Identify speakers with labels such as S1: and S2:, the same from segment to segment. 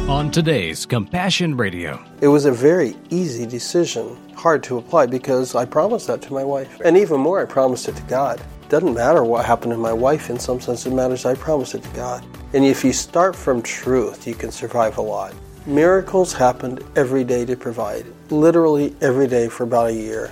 S1: On today's Compassion Radio.
S2: It was a very easy decision, hard to apply because I promised that to my wife. And even more, I promised it to God. It doesn't matter what happened to my wife in some sense, it matters I promised it to God. And if you start from truth, you can survive a lot. Miracles happened every day to provide, literally every day for about a year.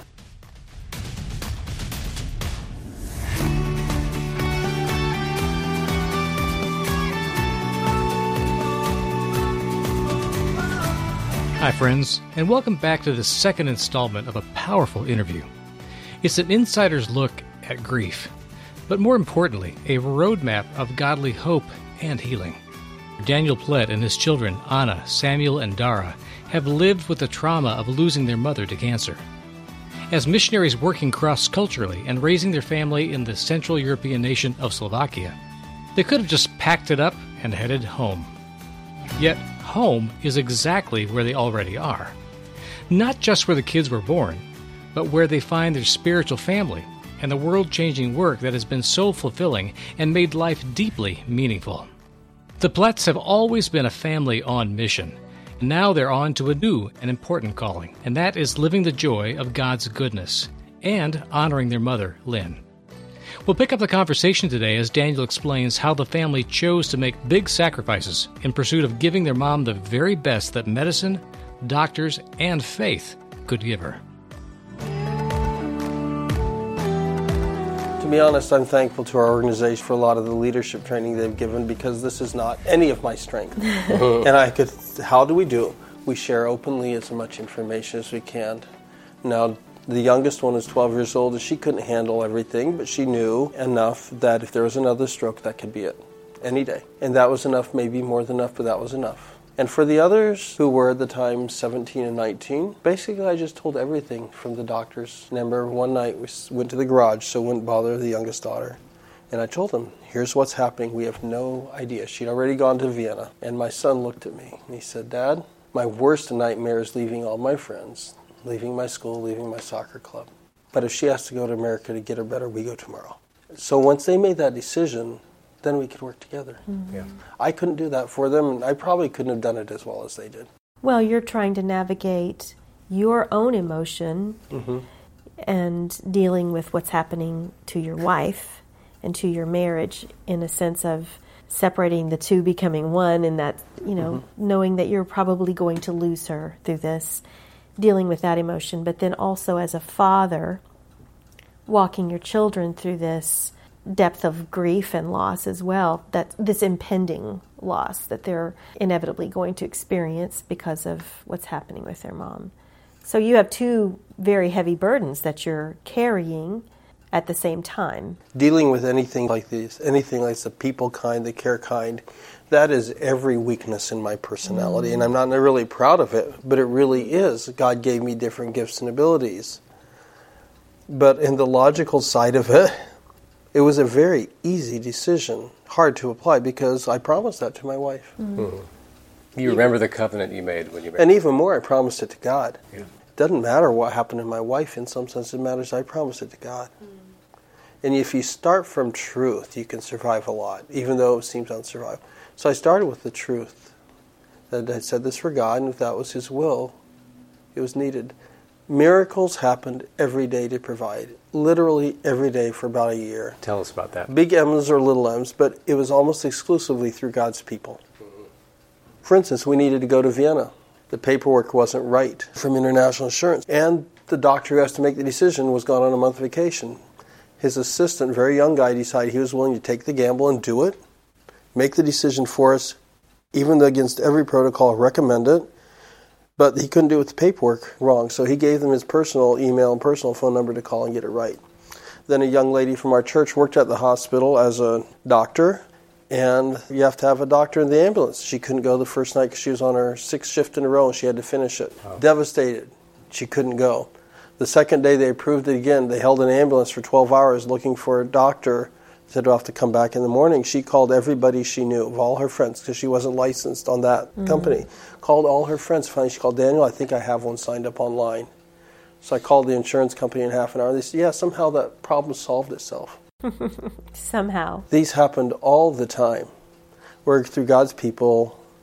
S1: Hi friends, and welcome back to the second installment of a powerful interview. It's an insider's look at grief, but more importantly, a roadmap of godly hope and healing. Daniel Plett and his children, Anna, Samuel, and Dara, have lived with the trauma of losing their mother to cancer. As missionaries working cross-culturally and raising their family in the Central European nation of Slovakia, they could have just packed it up and headed home. Yet, home is exactly where they already are. Not just where the kids were born, but where they find their spiritual family and the world-changing work that has been so fulfilling and made life deeply meaningful. The Pletts have always been a family on mission, and now they're on to a new and important calling, and that is living the joy of God's goodness and honoring their mother, Lynn. We'll pick up the conversation today as Daniel explains how the family chose to make big sacrifices in pursuit of giving their mom the very best that medicine, doctors, and faith could give her.
S2: To be honest, I'm thankful to our organization for a lot of the leadership training they've given because this is not any of my strength. And how do we do it? We share openly as much information as we can. Now, the youngest one is 12 years old, and she couldn't handle everything, but she knew enough that if there was another stroke, that could be it, any day. And that was enough, maybe more than enough, but that was enough. And for the others who were at the time 17 and 19, basically I just told everything from the doctors. Remember, one night we went to the garage so it wouldn't bother the youngest daughter. And I told them, here's what's happening. We have no idea. She'd already gone to Vienna. And my son looked at me, and he said, Dad, my worst nightmare is leaving all my friends, leaving my school, leaving my soccer club. But if she has to go to America to get her better, we go tomorrow. So once they made that decision, then we could work together. Mm-hmm. Yeah. I couldn't do that for them, and I probably couldn't have done it as well as they did.
S3: Well, you're trying to navigate your own emotion and dealing with what's happening to your wife and to your marriage in a sense of separating the two, becoming one, and that, knowing that you're probably going to lose her through this, dealing with that emotion, but then also as a father, walking your children through this depth of grief and loss as well, that this impending loss that they're inevitably going to experience because of what's happening with their mom. So you have two very heavy burdens that you're carrying at the same time.
S2: Dealing with anything like this, anything like the people kind, the care kind, that is every weakness in my personality, and I'm not really proud of it, but it really is. God gave me different gifts and abilities. But in the logical side of it, it was a very easy decision, hard to apply, because I promised that to my wife.
S4: Mm-hmm. You remember the covenant you made when you married?
S2: And even more, I promised it to God.
S4: Yeah.
S2: It doesn't matter what happened to my wife in some sense, it matters I promised it to God. And if you start from truth, you can survive a lot, even though it seems unsurvivable. So I started with the truth. That I said this for God, and if that was His will, it was needed. Miracles happened every day to provide, literally every day for about a year.
S4: Tell us about that.
S2: Big M's or little M's, but it was almost exclusively through God's people. For instance, we needed to go to Vienna. The paperwork wasn't right from international insurance, and the doctor who has to make the decision was gone on a month vacation. His assistant, very young guy, decided he was willing to take the gamble and do it, make the decision for us, even though against every protocol, recommend it. But he couldn't do it with the paperwork wrong, so he gave them his personal email and personal phone number to call and get it right. Then a young lady from our church worked at the hospital as a doctor, and you have to have a doctor in the ambulance. She couldn't go the first night because she was on her 6th shift in a row and she had to finish it. Oh. Devastated. She couldn't go. The second day they approved it again. They held an ambulance for 12 hours looking for a doctor. Said, we'll have to come back in the morning. She called everybody she knew, of all her friends, because she wasn't licensed on that company. Called all her friends. Finally, she called Daniel. I think I have one signed up online. So I called the insurance company in half an hour. They said, yeah, somehow that problem solved itself.
S3: Somehow.
S2: These happened all the time, where through God's people,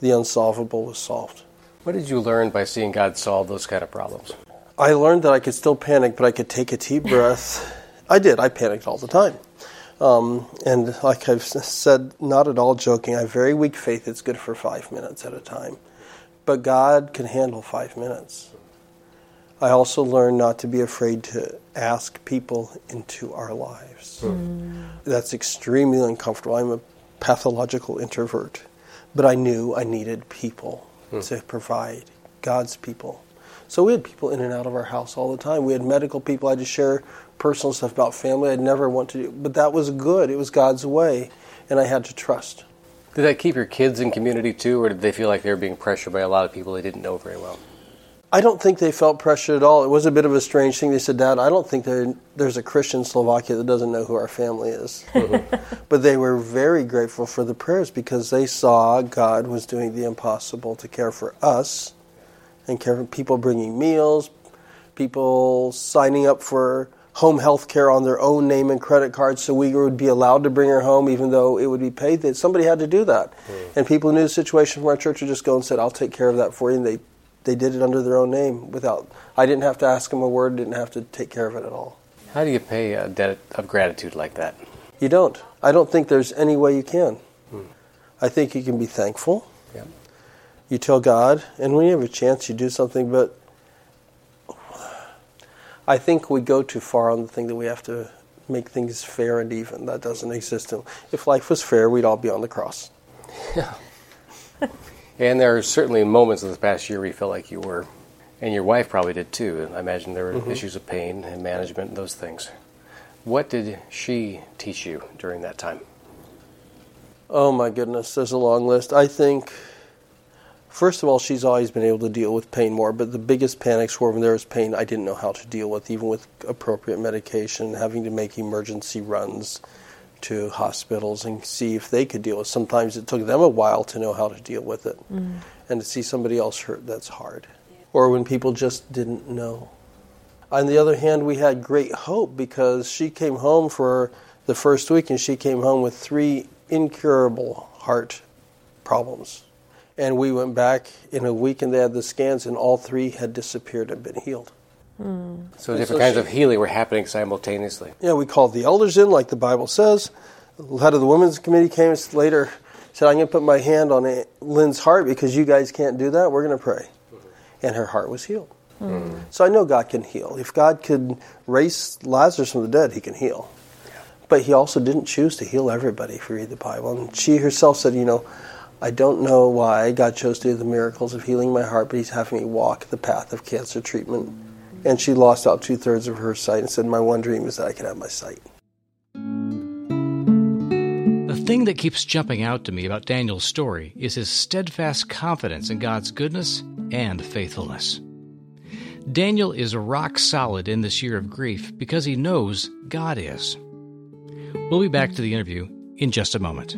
S2: the unsolvable was solved.
S4: What did you learn by seeing God solve those kind of problems?
S2: I learned that I could still panic, but I could take a deep breath. I did. I panicked all the time. And like I've said, not at all joking, I have very weak faith. It's good for 5 minutes at a time. But God can handle 5 minutes. I also learned not to be afraid to ask people into our lives. That's extremely uncomfortable. I'm a pathological introvert. But I knew I needed people to provide, God's people. So we had people in and out of our house all the time. We had medical people. I had to share personal stuff about family I'd never want to do. But that was good. It was God's way, and I had to trust.
S4: Did that keep your kids in community too, or did they feel like they were being pressured by a lot of people they didn't know very well?
S2: I don't think they felt pressured at all. It was a bit of a strange thing. They said, Dad, I don't think there's a Christian in Slovakia that doesn't know who our family is. But they were very grateful for the prayers because they saw God was doing the impossible to care for us and care for people bringing meals, people signing up for home health care on their own name and credit cards so we would be allowed to bring her home even though it would be paid. Somebody had to do that. And people who knew the situation from our church would just go and said, I'll take care of that for you. And they did it under their own name I didn't have to ask them a word, didn't have to take care of it at all.
S4: How do you pay a debt of gratitude like that?
S2: You don't. I don't think there's any way you can. I think you can be thankful.
S4: Yeah.
S2: You tell God, and when you have a chance, you do something, but I think we go too far on the thing that we have to make things fair and even. That doesn't exist. If life was fair, we'd all be on the cross.
S4: Yeah. And there are certainly moments in this past year where you felt like you were, and your wife probably did too. And I imagine there were issues of pain and management and those things. What did she teach you during that time?
S2: Oh my goodness, there's a long list. I think, first of all, she's always been able to deal with pain more, but the biggest panics were when there was pain I didn't know how to deal with, even with appropriate medication, having to make emergency runs to hospitals and see if they could deal with it. Sometimes it took them a while to know how to deal with it. And to see somebody else hurt, that's hard. Or when people just didn't know. On the other hand, we had great hope because she came home for the first week and she came home with 3 incurable heart problems. And we went back in a week and they had the scans and all 3 had disappeared and been healed.
S4: So different kinds of healing were happening simultaneously.
S2: Yeah, we called the elders in, like the Bible says. The head of the women's committee came later, said, I'm going to put my hand on Lynn's heart because you guys can't do that. We're going to pray. And her heart was healed. So I know God can heal. If God could raise Lazarus from the dead, he can heal. But he also didn't choose to heal everybody, if you read the Bible. And she herself said, I don't know why God chose to do the miracles of healing my heart, but he's having me walk the path of cancer treatment. And she lost out 2/3 of her sight and said, my one dream is that I could have my sight.
S1: The thing that keeps jumping out to me about Daniel's story is his steadfast confidence in God's goodness and faithfulness. Daniel is rock solid in this year of grief because he knows God is. We'll be back to the interview in just a moment.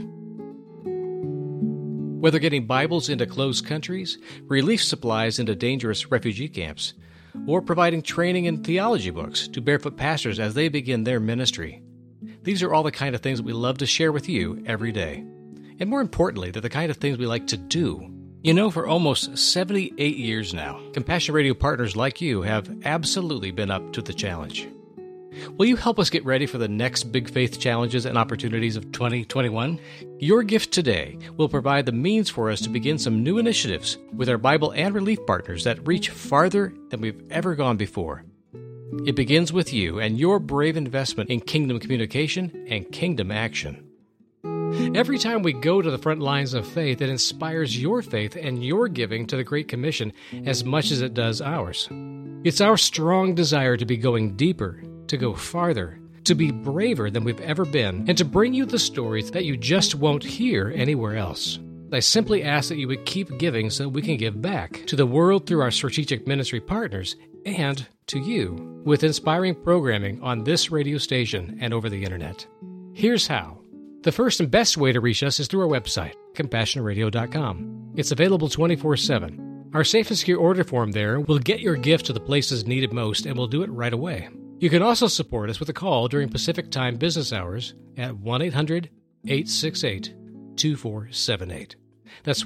S1: Whether getting Bibles into closed countries, relief supplies into dangerous refugee camps, or providing training in theology books to barefoot pastors as they begin their ministry. These are all the kind of things that we love to share with you every day. And more importantly, they're the kind of things we like to do. For almost 78 years now, Compassion Radio partners like you have absolutely been up to the challenge. Will you help us get ready for the next big faith challenges and opportunities of 2021? Your gift today will provide the means for us to begin some new initiatives with our Bible and relief partners that reach farther than we've ever gone before. It begins with you and your brave investment in kingdom communication and kingdom action. Every time we go to the front lines of faith, it inspires your faith and your giving to the Great Commission as much as it does ours. It's our strong desire to be going deeper, to go farther, to be braver than we've ever been, and to bring you the stories that you just won't hear anywhere else. I simply ask that you would keep giving so we can give back to the world through our strategic ministry partners and to you with inspiring programming on this radio station and over the internet. Here's how. The first and best way to reach us is through our website, CompassionRadio.com. It's available 24/7. Our safe and secure order form there will get your gift to the places needed most, and we'll do it right away. You can also support us with a call during Pacific Time business hours at 1-800-868-2478. That's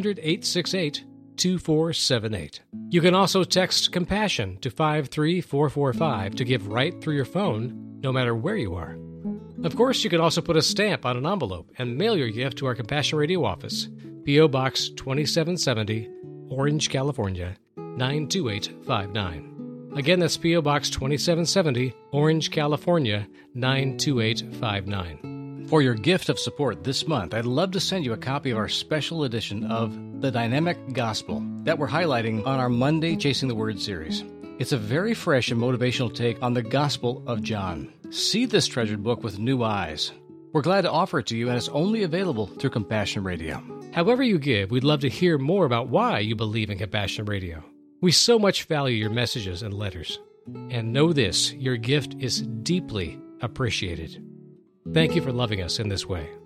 S1: 1-800-868-2478. You can also text Compassion to 53445 to give right through your phone, no matter where you are. Of course, you can also put a stamp on an envelope and mail your gift to our Compassion Radio office, P.O. Box 2770, Orange, California, 92859. Again, that's P.O. Box 2770, Orange, California, 92859. For your gift of support this month, I'd love to send you a copy of our special edition of The Dynamic Gospel that we're highlighting on our Monday Chasing the Word series. It's a very fresh and motivational take on the Gospel of John. See this treasured book with new eyes. We're glad to offer it to you, and it's only available through Compassion Radio. However you give, we'd love to hear more about why you believe in Compassion Radio. We so much value your messages and letters. And know this, your gift is deeply appreciated. Thank you for loving us in this way.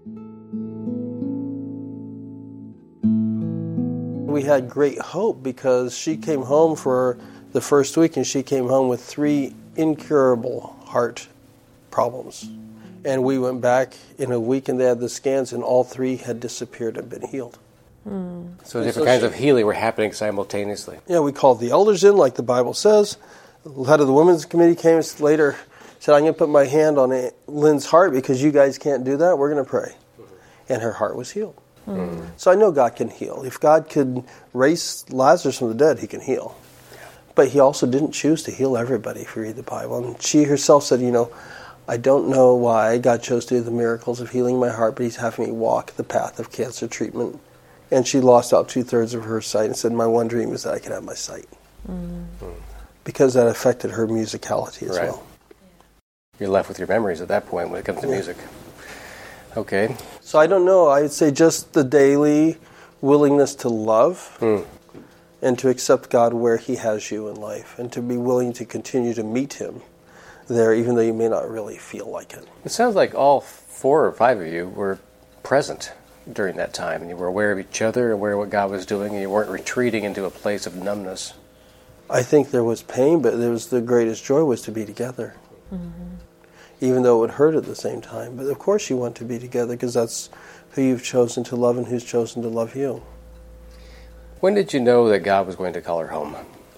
S2: We had great hope because she came home for the first week, and she came home with 3 incurable heart problems. And we went back in a week, and they had the scans, and all 3 had disappeared and been healed.
S4: So different kinds of healing were happening simultaneously.
S2: Yeah, we called the elders in, like the Bible says. The head of the women's committee came later, said, I'm going to put my hand on Lynn's heart because you guys can't do that. We're going to pray. And her heart was healed. So I know God can heal. If God could raise Lazarus from the dead, he can heal. But he also didn't choose to heal everybody, if you read the Bible. And she herself said, I don't know why God chose to do the miracles of healing my heart, but he's having me walk the path of cancer treatment. And she lost out 2/3 of her sight and said, my one dream is that I could have my sight. Because that affected her musicality as well.
S4: You're left with your memories at that point when it comes to music. Okay.
S2: So I don't know. I'd say just the daily willingness to love and to accept God where he has you in life and to be willing to continue to meet him there even though you may not really feel like it.
S4: It sounds like all 4 or 5 of you were present during that time, and you were aware of each other, aware of what God was doing, and you weren't retreating into a place of numbness.
S2: I think there was pain, but there was the greatest joy was to be together. Even though it would hurt at the same time. But of course you want to be together because that's who you've chosen to love and who's chosen to love you.
S4: When did you know that God was going to call her home?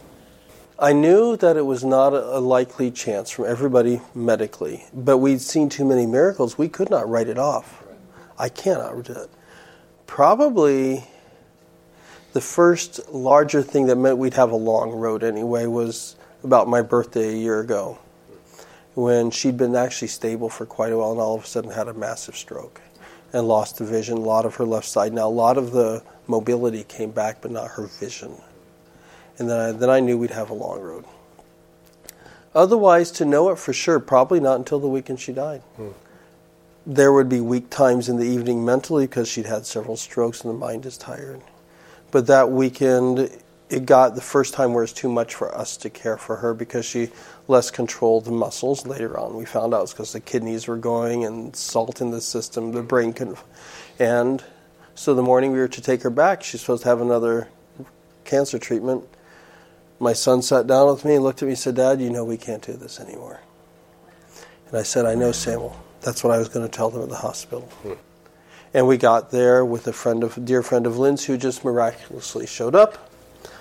S2: I knew that it was not a likely chance from everybody medically, but we'd seen too many miracles. We could not write it off. I cannot do it. Probably the first larger thing that meant we'd have a long road anyway was about my birthday a year ago, when she'd been actually stable for quite a while and all of a sudden had a massive stroke and lost the vision, a lot of her left side. Now, a lot of the mobility came back, but not her vision. And then I knew we'd have a long road. Otherwise, to know it for sure, probably not until the weekend she died. There would be weak times in the evening mentally because she'd had several strokes and the mind is tired. But that weekend, it got the first time where it's too much for us to care for her because she less controlled the muscles. Later on, we found out it's because the kidneys were going and salt in the system, the brain couldn't. And so the morning we were to take her back, she's supposed to have another cancer treatment. My son sat down with me and looked at me and said, Dad, we can't do this anymore. And I said, I know, Samuel. That's what I was going to tell them at the hospital. And we got there with a dear friend of Lynn's who just miraculously showed up.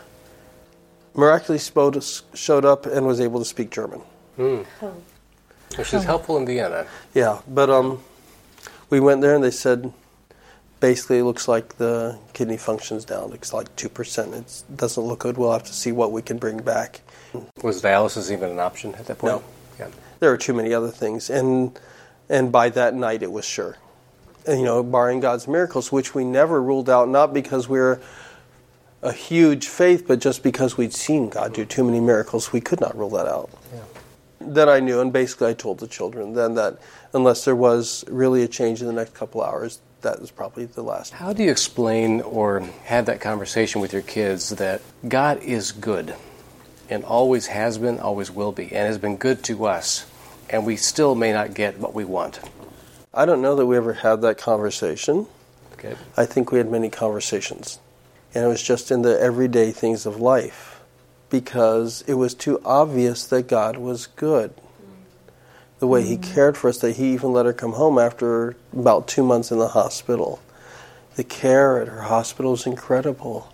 S2: Showed up and was able to speak German.
S4: So she's helpful in Vienna.
S2: Yeah, but we went there and they said, basically it looks like the kidney function's down. It's like 2%. It doesn't look good. We'll have to see what we can bring back.
S4: Was dialysis even an option at that point?
S2: No.
S4: Yeah.
S2: There were too many other things. And by that night it was sure. And, barring God's miracles, which we never ruled out, not because we're a huge faith, but just because we'd seen God do too many miracles, we could not rule that out.
S4: Yeah.
S2: Then I knew, and basically I told the children then that unless there was really a change in the next couple hours, that was probably the last.
S4: How do you explain or have that conversation with your kids that God is good and always has been, always will be, and has been good to us, and we still may not get what we want?
S2: I don't know that we ever had that conversation.
S4: Okay.
S2: I think we had many conversations. And it was just in the everyday things of life because it was too obvious that God was good. The way he cared for us, that he even let her come home after about 2 months in the hospital. The care at her hospital was incredible.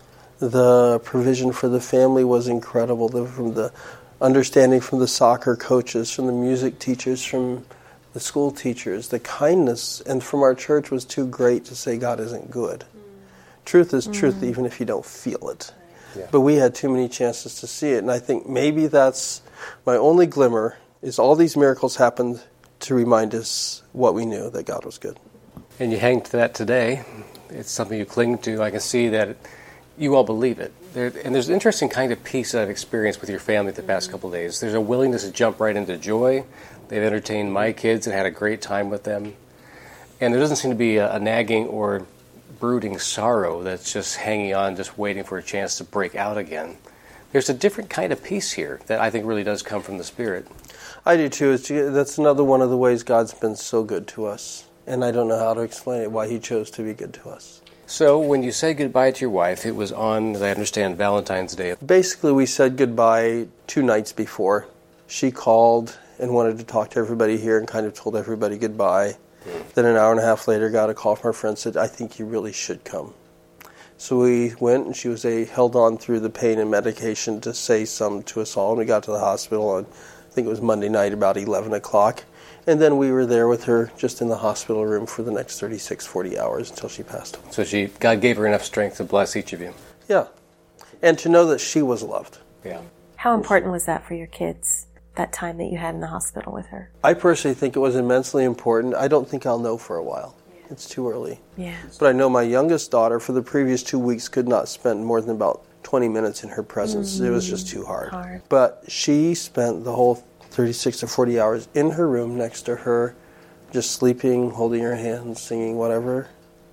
S2: The provision for the family was incredible. From the understanding from the soccer coaches, from the music teachers, from the school teachers, the kindness, and from our church was too great to say God isn't good. Truth is truth, even if you don't feel it.
S4: Yeah.
S2: But we had too many chances to see it, and I think maybe that's my only glimmer, is all these miracles happened to remind us what we knew, that God was good.
S4: And you hang to that today. It's something you cling to. I can see that you all believe it. And there's an interesting kind of peace that I've experienced with your family the past couple of days. There's a willingness to jump right into joy. They've entertained my kids and had a great time with them. And there doesn't seem to be a nagging or brooding sorrow that's just hanging on, just waiting for a chance to break out again. There's a different kind of peace here that I think really does come from the Spirit.
S2: I do too. That's another one of the ways God's been so good to us. And I don't know how to explain it, why He chose to be good to us.
S4: So when you said goodbye to your wife, it was on, as I understand, Valentine's Day.
S2: Basically, we said goodbye 2 nights before. She called and wanted to talk to everybody here and kind of told everybody goodbye. Then an hour and a half later, got a call from her friend, said, I think you really should come. So we went, and she was held on through the pain and medication to say something to us all. And we got to the hospital on, I think it was Monday night, about 11 o'clock. And then we were there with her just in the hospital room for the next 36, 40 hours until she passed away.
S4: So God gave her enough strength to bless each of you.
S2: Yeah. And to know that she was loved.
S4: Yeah.
S3: How important was that for your kids, that time that you had in the hospital with her?
S2: I personally think it was immensely important. I don't think I'll know for a while. It's too early.
S3: Yeah.
S2: But I know my youngest daughter, for the previous 2 weeks, could not spend more than about 20 minutes in her presence. It was just too hard. But she spent the whole 36 to 40 hours in her room next to her, just sleeping, holding her hand, singing, whatever.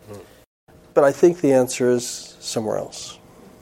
S2: But I think the answer is somewhere else.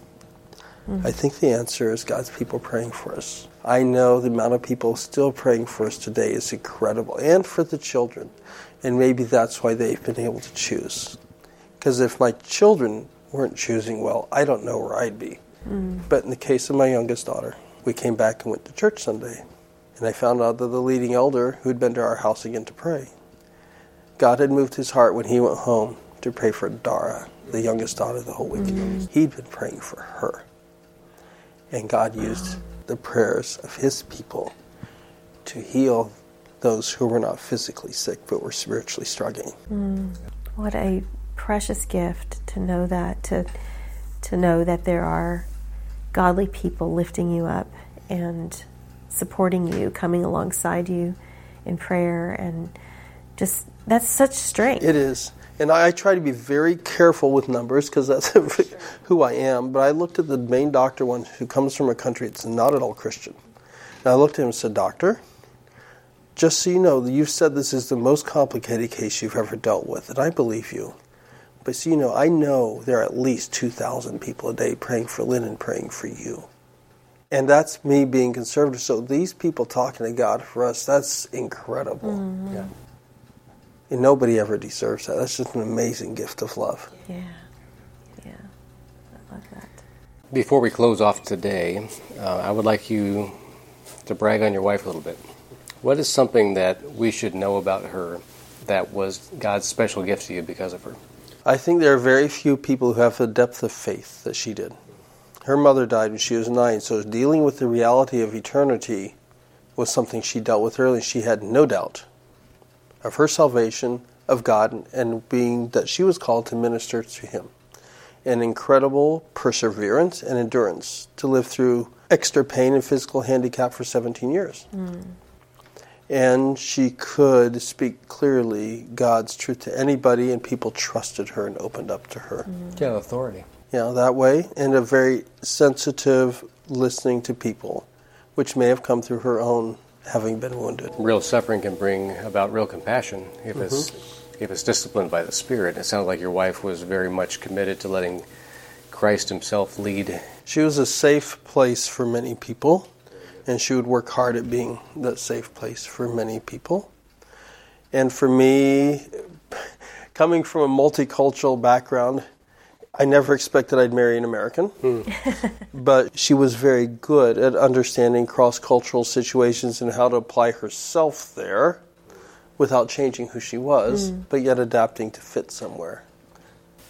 S2: I think the answer is God's people praying for us. I know the amount of people still praying for us today is incredible, and for the children. And maybe that's why they've been able to choose. Because if my children weren't choosing well, I don't know where I'd be. But in the case of my youngest daughter, we came back and went to church Sunday. And I found out that the leading elder, who'd been to our house again to pray, God had moved his heart when he went home to pray for Dara, the youngest daughter, the whole week. He'd been praying for her. And God used the prayers of his people to heal those who were not physically sick but were spiritually struggling.
S3: What a precious gift to know that, to know that there are godly people lifting you up and supporting you, coming alongside you in prayer, and just, that's such strength.
S2: It is. And I try to be very careful with numbers because that's who I am. But I looked at the main doctor one who comes from a country that's not at all Christian. And I looked at him and said, Doctor, just so you know, you've said this is the most complicated case you've ever dealt with, and I believe you. But so you know, I know there are at least 2,000 people a day praying for Lynn and praying for you. And that's me being conservative. So these people talking to God for us, that's incredible. Yeah. And nobody ever deserves that. That's just an amazing gift of love.
S3: Yeah. I love that.
S4: Before we close off today, I would like you to brag on your wife a little bit. What is something that we should know about her that was God's special gift to you because of her?
S2: I think there are very few people who have the depth of faith that she did. Her mother died when she was 9, so dealing with the reality of eternity was something she dealt with early. She had no doubt of her salvation, of God, and being that she was called to minister to Him. An incredible perseverance and endurance to live through extra pain and physical handicap for 17 years. And she could speak clearly God's truth to anybody, and people trusted her and opened up to her.
S4: Yeah, authority.
S2: Yeah, that way, and a very sensitive listening to people, which may have come through her own having been wounded.
S4: Real suffering can bring about real compassion if it's disciplined by the Spirit. It sounds like your wife was very much committed to letting Christ Himself lead.
S2: She was a safe place for many people, and she would work hard at being that safe place for many people. And for me, coming from a multicultural background, I never expected I'd marry an American, but she was very good at understanding cross-cultural situations and how to apply herself there without changing who she was, but yet adapting to fit somewhere.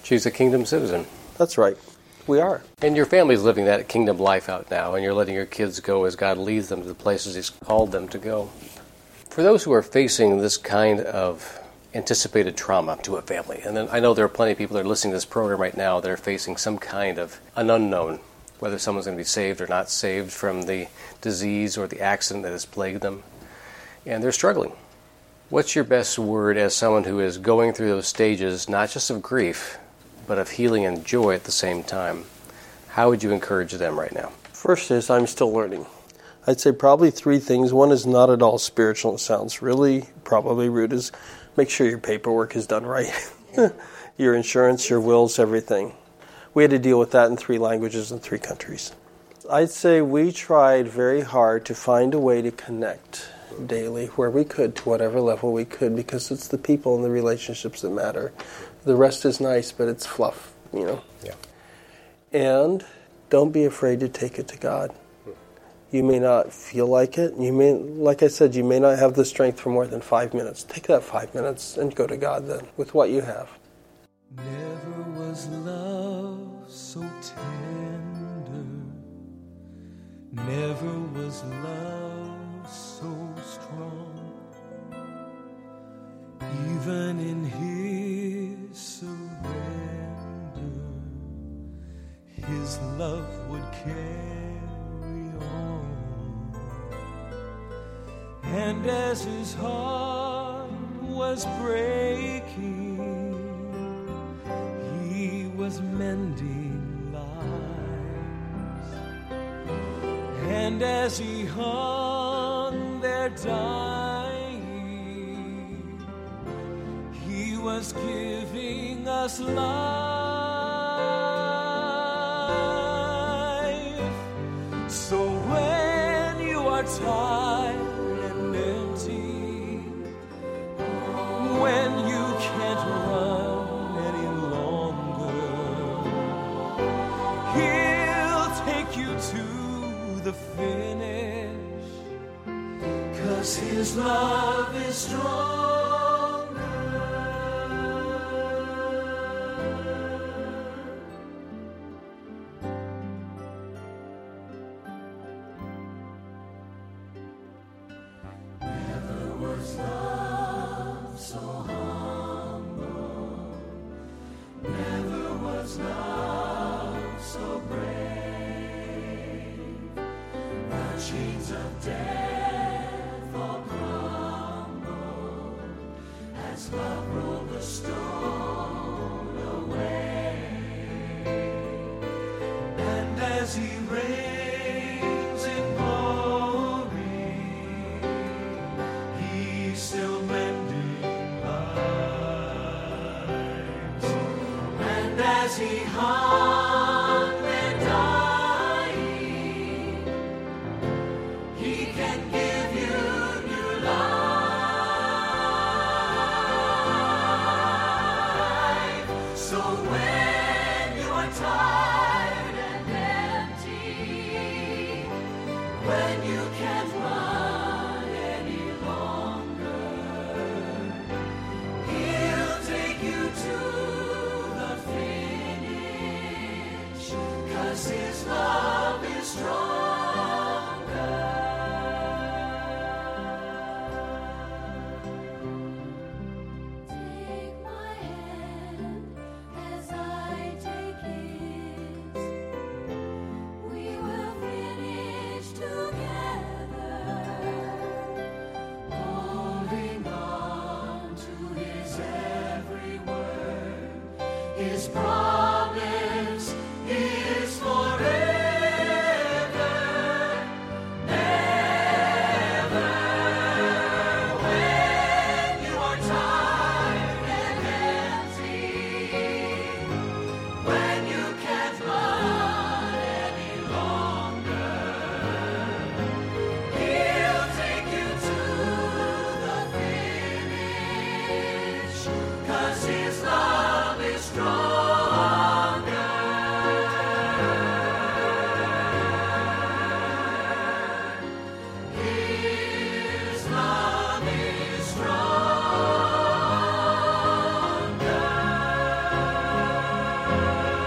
S4: She's a kingdom citizen.
S2: That's right. We are.
S4: And your family's living that kingdom life out now, and you're letting your kids go as God leads them to the places He's called them to go. For those who are facing this kind of anticipated trauma to a family, and then I know there are plenty of people that are listening to this program right now that are facing some kind of an unknown, whether someone's going to be saved or not saved from the disease or the accident that has plagued them, and they're struggling. What's your best word as someone who is going through those stages, not just of grief, but of healing and joy at the same time? How would you encourage them right now?
S2: First is, I'm still learning. I'd say probably 3 things. One is not at all spiritual. It sounds really probably rude. Is make sure your paperwork is done right. Your insurance, your wills, everything. We had to deal with that in 3 languages in 3 countries. I'd say we tried very hard to find a way to connect daily where we could, to whatever level we could, because it's the people and the relationships that matter. The rest is nice, but it's fluff, you know.
S4: Yeah.
S2: And don't be afraid to take it to God. You may not feel like it. You may, like I said, you may not have the strength for more than 5 minutes. Take that 5 minutes and go to God then with what you have.
S5: Never was love so tender. Never was love so strong. Even in His surrender, His love would carry on. And as His heart was breaking, He was mending lives. And as He hung there dying, He was giving us life. So when you are tired and empty, when you can't run any longer, He'll take you to the finish, 'cause His love is stronger. Never was love so humble. Never was love so brave. The chains of death all crumble as love rolled the stone away. And as He reigns in glory, He's still mending lives. And as He hung there dying, He can give you new life. So when you are tired and empty, when you can't run any longer, He'll take you to the finish, 'cause His love is stronger. Take my hand as I take His. We will finish together, holding on to His every word. His promise is forever, never. When you are tired and empty, when you can't run any longer, He'll take you to the finish, 'cause His love is strong.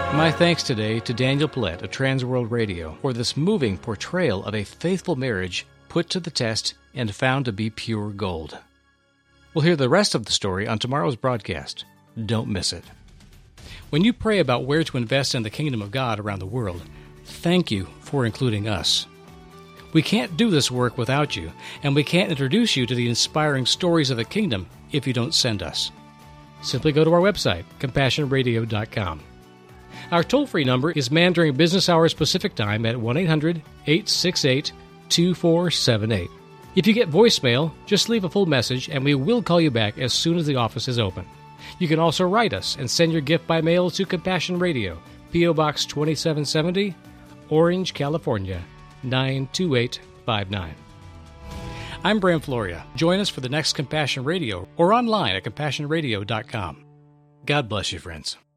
S1: My thanks today to Daniel Paulette of Transworld Radio for this moving portrayal of a faithful marriage put to the test and found to be pure gold. We'll hear the rest of the story on tomorrow's broadcast. Don't miss it. When you pray about where to invest in the kingdom of God around the world, thank you for including us. We can't do this work without you, and we can't introduce you to the inspiring stories of the kingdom if you don't send us. Simply go to our website, CompassionRadio.com. Our toll-free number is manned during business hours Pacific Time at 1-800-868-2478. If you get voicemail, just leave a full message and we will call you back as soon as the office is open. You can also write us and send your gift by mail to Compassion Radio, P.O. Box 2770, Orange, California, 92859. I'm Bram Floria. Join us for the next Compassion Radio or online at CompassionRadio.com. God bless you, friends.